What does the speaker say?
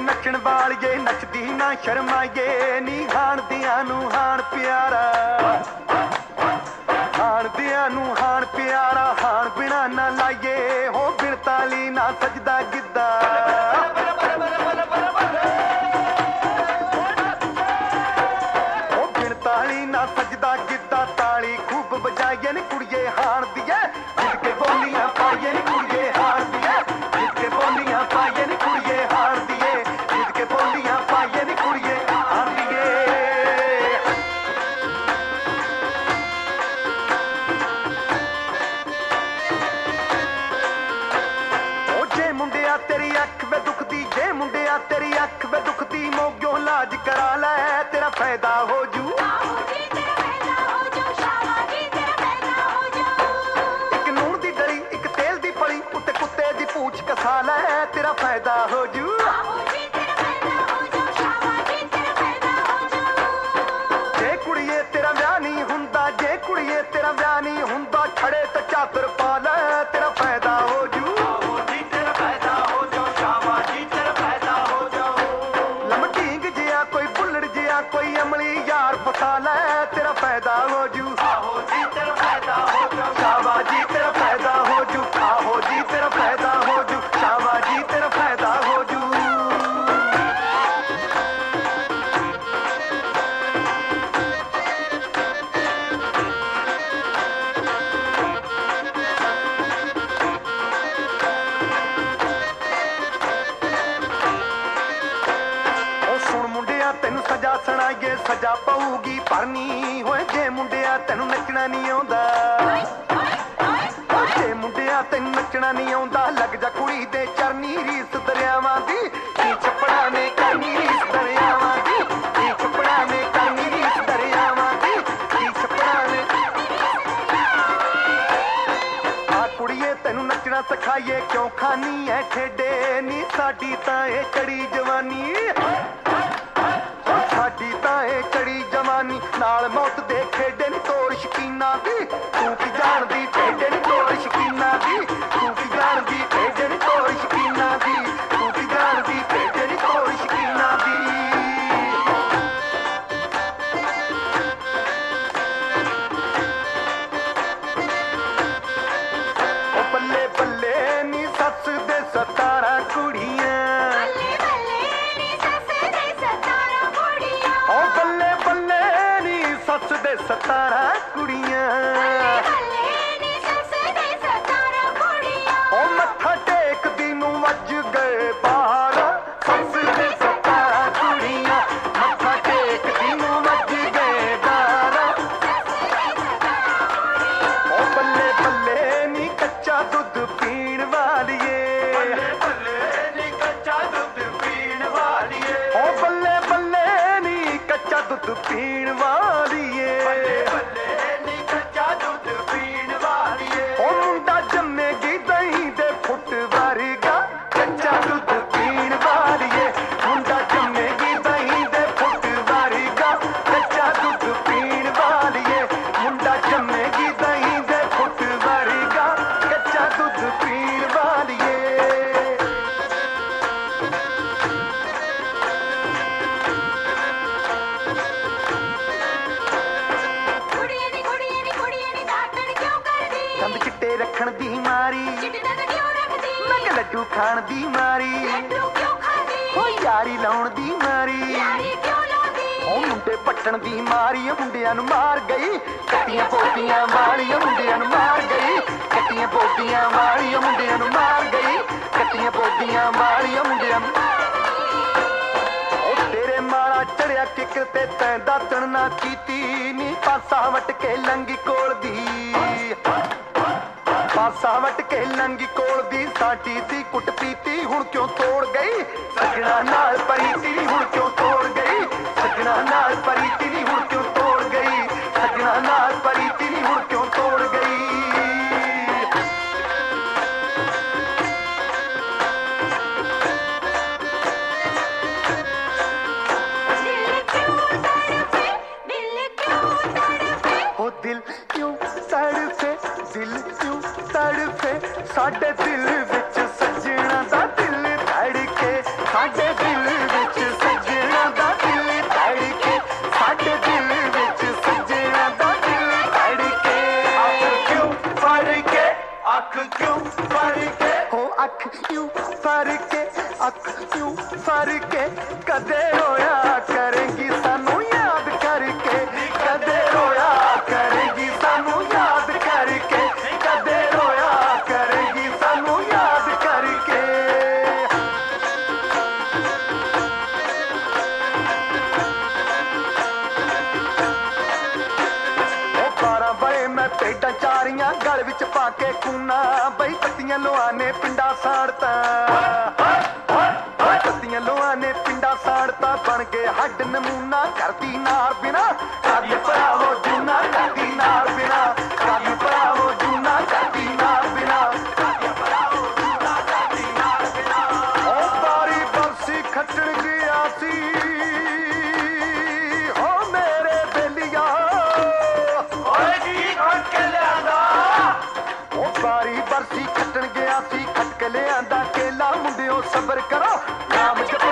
ਨੱਚਣ ਵਾਲੀਏ ਨੱਚਦੀ ਨਾ ਸ਼ਰਮਾਈਏ ਨੀ ਹਾਣਦਿਆਂ ਨੂੰ ਹਾਣ ਪਿਆਰਾ ਹਾਣਦਿਆਂ ਨੂੰ ਹਾਣ ਪਿਆਰਾ ਹਾਣ ਬਿਨਾ ਨਾ ਲਾਈਏ ਹੋ ਬਿਨ ਤਾਲੀ ਨਾ ਸਜਦਾ ਗਿੱਧਾ ਹੋ ਬਿਨ ਤਾਲੀ ਨਾ ਸਜਦਾ ਗਿੱਧਾ ਤਾਲੀ ਖੂਬ ਵਜਾਈਏ ਨੀ ਕੁੜੀਏ ਹਾਣਦੀਏ ਜਿੱਤ ਕੇ ਬੋਲੀਆਂ ਪਾਈਏ ਨੀ ਕੁੜੀਏ ਹਾਣਦੀਏ ਜਿੱਤ ਕੇ ਬੋਲੀਆਂ ਪਾਈਏ ਨੀ ਕੁੜੀਏ ਹਾਣਦੀਏ ਜਿੱਤ ਕੇ ਬੋਲੀਆਂ ਪਾਈਏ ਨੀ ਕੁੜੀਏ ਹਾਣਦੀਏ ਮੁੰਡਿਆ ਤੇਰੀ ਅੱਖ ਵੇ ਦੁਖਦੀ ਜੇ ਮੁੰਡਿਆ ਤੇਰੀ ਅੱਖ ਵੇ ਦੁਖਦੀ ਮੋਗਿਓ ਇਲਾਜ ਕਰਾ ਲੈ ਤੇਰਾ ਫਾਇਦਾ ਹੋ ਜੂ ਇੱਕ ਨੂਣ ਦੀ ਡਲੀ ਇੱਕ ਤੇਲ ਦੀ ਪਲੀ ਉੱਤੇ ਕੁੱਤੇ ਦੀ ਪੂਛ ਕਸਾ ਲੈ ਤੇਰਾ ਫਾਇਦਾ ਹੋ ਜੂ ਜੇ ਕੁੜੀਏ ਤੇਰਾ ਵਿਆਹ ਨਹੀਂ ਹੁੰਦਾ ਜੇ ਕੁੜੀਏ ਤੇਰਾ ਵਿਆਹ ਨਹੀਂ ਹੁੰਦਾ ਖੜੇ ਤੇ ਚਾਦਰ ਪਾ ਲੈ ਤੇਰਾ ਫਾਇਦਾ ਹੋ ਜੂ ਕੋਈ ਅਮਲੀ ਯਾਰ ਫਸਾ ਲੈ ਤੇਰਾ ਫਾਇਦਾ ਹੋ ਜੂ ਆਹੋ ਜੀ ਤੇਰਾ ਫਾਇਦਾ ਹੋ ਜੂ ਸ਼ਾਬਾ ਜੀ ਤੇਰਾ ਫਾਇਦਾ ਹੋ ਜੂ ਆਹੋ ਜੀ ਤੇਰਾ ਫਾਇਦਾ ਹੋ ਜੂ ਸ਼ਾਬਾ ਜੀ ਤੇਰਾ ਫਾਇਦਾ ਹੋ ਜੂ ਤੈਨੂੰ ਸਜ਼ਾ ਸੁਣਾਈਏ ਸਜ਼ਾ ਪਊਗੀ ਭਰਨੀ ਹੋਏ ਜੇ ਮੁੰਡਿਆ ਤੈਨੂੰ ਨੱਚਣਾ ਨਹੀਂ ਆਉਂਦਾ ਜੇ ਮੁੰਡਿਆ ਤੈਨੂੰ ਨੱਚਣਾ ਨਹੀਂ ਆਉਂਦਾ ਲੱਗ ਜਾ ਕੁੜੀ ਦੇ ਚਰਨੀ ਰੀਸ ਦਰਿਆਵਾਂ ਦੀ ਕੀ ਛੱਪੜਾ ਨੇ ਕਰਨੀ ਰੀਸ ਦਰਿਆਵਾਂ ਦੀ ਕੀ ਛੱਪੜਾ ਨੇ ਕਰਨੀ ਰੀਸ ਦਰਿਆਵਾਂ ਦੀ ਕੀ ਛੱਪੜਾ ਨੇ ਆ ਕੁੜੀਏ ਤੈਨੂੰ ਨੱਚਣਾ ਸਿਖਾਈਏ ਕਿਉਂ ਖਾਨੀ ਐ ਠੇਡੇ ਨੀ ਸਾਡੀ ਤਾਂ ਇਹ ਚੜੀ ਜਵਾਨੀ ਸਾਡੀ ਤਾਂ ਇਹ ਚੜੀ ਜਵਾਨੀ ਨਾਲ ਮੌਤ ਦੇ ਖੇਡੇ ਨੀ ਤੋੜ ਸ਼ਕੀਨਾ ਦੀ ਤੂੰ ਕੀ ਜਾਣਦੀ ਖੇਡੇ ਨੀ ਤੋੜ ਸ਼ਕੀਨਾ ਦੀ ਤੂੰ ਕੀ ਜਾਣਦੀ ਖੇਡੇ ਨੀ ਤੋੜ ਸ਼ਕੀਨਾ ਦੀ ਤੂੰ ਕੀ ਜਾਣਦੀ ਖੇਡੇ ਨੀ ਤੋੜ ਸ਼ਕੀਨਾ ਦੀ ਉਹ ਬੱਲੇ ਬੱਲੇ ਨੀ ਸੱਸ ਦੇ 17 ਕੁੜੀਆਂ ਸੱਸ ਦੇ 17 ਕੁੜੀਆਂ ਉਹ ਮੱਥਾ ਟੇਕਦੀ ਨੂੰ ਵੱਜ ਗਏ ਬਾਹਰ ਸੱਸ ਦੇ 17 ਕੁੜੀਆਂ ਮੱਥਾ ਟੇਕਦੀ ਨੂੰ ਵੱਜ ਗਏ ਬਾਹਰ ਉਹ ਬੱਲੇ ਬੱਲੇ ਨੀ ਕੱਚਾ ਦੁੱਧ ਪੀਣ ਵਾਲੀਏ ਬੱਲੇ ਬੱਲੇ ਨੀ ਕੱਚਾ ਦੁੱਧ ਪੀਣ ਵਾਲੀਏ ਉਹ ਬੱਲੇ ਬੱਲੇ ਨੀ ਕੱਚਾ ਦੁੱਧ ਪੀਣ ਵਾਲੀਏ ਬੱਲੇ ਨੀ ਕੱਚਾ ਦੁੱਧ ਪੀਣ ਵਾਲੀਏ ਉਹ ਮੁੰਡਾ ਜੰਮੇਗੀ ਦਹੀਂ ਦੇ ਫੁੱਟ ਵਰਗਾ ਕੱਚਾ ਦੁੱਧ ਪੀਣ ਵਾਲੀਏ ਮੁੰਡਾ ਜੰਮੇਗੀ ਦਹੀਂ ਦੇ ਫੁੱਟ ਵਰਗਾ ਕੱਚਾ ਦੁੱਧ ਪੀਣ ਵਾਲੀਏ ਮੁੰਡਾ ਜੰਮੇਗੀ ਦਹੀਂ ਦੇ ਫੁੱਟ ਵਰਗਾ ਕੱਚਾ ਦੁੱਧ ਪੀਣ ਵਾਲੀਏ ਦੰਦ ਚਿੱਟੇ ਰੱਖਣ ਦੀ ਮਾਰੀ ਮੈਂ ਕਿ ਲੱਡੂ ਖਾਣ ਦੀ ਮਾਰੀ ਉਹ ਯਾਰੀ ਲਾਉਣ ਦੀ ਮਾਰੀ ਉਹ ਮੁੰਡੇ ਪੱਟਣ ਦੀ ਮਾਰੀ ਮੁੰਡਿਆਂ ਨੂੰ ਮਾਰ ਗਈ ਕੱਟੀਆਂ ਪੋਤੀਆਂ ਵਾਲੀਆਂ ਮੁੰਡਿਆਂ ਨੂੰ ਮਾਰ ਗਈ ਕੱਟੀਆਂ ਪੋਤੀਆਂ ਵਾਲੀਆਂ ਮੁੰਡਿਆਂ ਨੂੰ ਮਾਰ ਗਈ ਕੱਟੀਆਂ ਪੋਤੀਆਂ ਵਾਲੀਆਂ ਮੁੰਡਿਆਂ ਨੂੰ ਉਹ ਤੇਰੇ ਮਾਲਾ ਚੜਿਆ ਕਿੱਕ ਤੇ ਤੈਂ ਦਾਤਣ ਨਾ ਕੀਤੀ ਨੀ ਪਾਸਾ ਵਟ ਕੇ ਲੰਗੀ ਕੋਲ ਦੀ ਪਾਸਾ ਵਟ ਕੇ ਲੰਗੀ ਕੋਲ ਦੀ ਸਾਡੀ ਸੀ ਕੁੱਟ ਪੀਤੀ ਹੁਣ ਕਿਉਂ ਤੋੜ ਗਈ ਸੱਜਣਾ ਨਾਲ ਪਰੀਤੀ ਨੀ ਹੁਣ ਕਿਉਂ ਤੋੜ ਗਈ ਸੱਜਣਾ ਨਾਲ ਪਰੀਤੀ ਨੀ ਹੁਣ ਕਿਉਂ ਤੋੜ ਗਈ ਸੱਜਣਾ ਨਾਲ ਪਰੀਤੀ ਨੀ ਹੁਣ ਕਿਉਂ ਤੋੜ ਗਈ दिल क्यों तड़फे दिल क्यों तड़फे साडे दिल विच सजना दा दिल धड़के साडे दिल विच सजना दा दिल धड़के, साडे दिल विच सजना दा दिल धड़के। अख क्यों फड़के, अख क्यों फड़के, हो अख क्यों फड़के, अख क्यों फड़के। कदे रोया करेंगी सानू याद करके, कदे रोया करेंगी सानू याद करके, कदे रोया करेंगी सानू याद करके। मैं पेडां चारियां गल विच पाके कूना, बई पत्तियां लोआ ने पिंडा साड़ता, पत्तियां लोआ ने पिंडा साड़ता। बन गए हड्ड नमूना करदी नार बिना, कद भरावो जूना करदी नार बिना, कद भरावो जूना करदी नार बिना, कद भरावो जूना करदी नार बिना। ओ बारी बरसी खट्टण गया सी हो मेरे बेलिया, बारी बरसी खट्टन गया सी, खट के लियांदा केला। मुंडियो सबर करो नाम